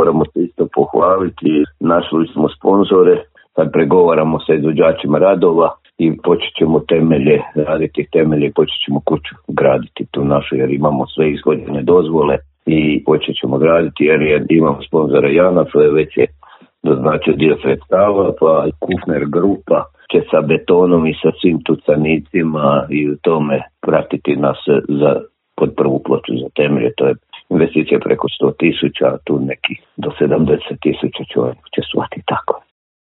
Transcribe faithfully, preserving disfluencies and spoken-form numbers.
moramo se isto pohvaliti. Našli smo sponzore, sad pregovaramo sa izvođačima radova i počet ćemo temelje, raditi temelje i počet ćemo kuću graditi tu našu, jer imamo sve ishodne dozvole i počet ćemo graditi jer je, imamo sponzora Janaf, već je doznačio dio sredstava, pa Kufner grupa će sa betonom i sa svim tucanicima i u tome pratiti nas za pod prvu ploču za temelje. To je investicija preko sto tisuća, a tu neki do sedamdeset tisuća će, će shvatiti tako.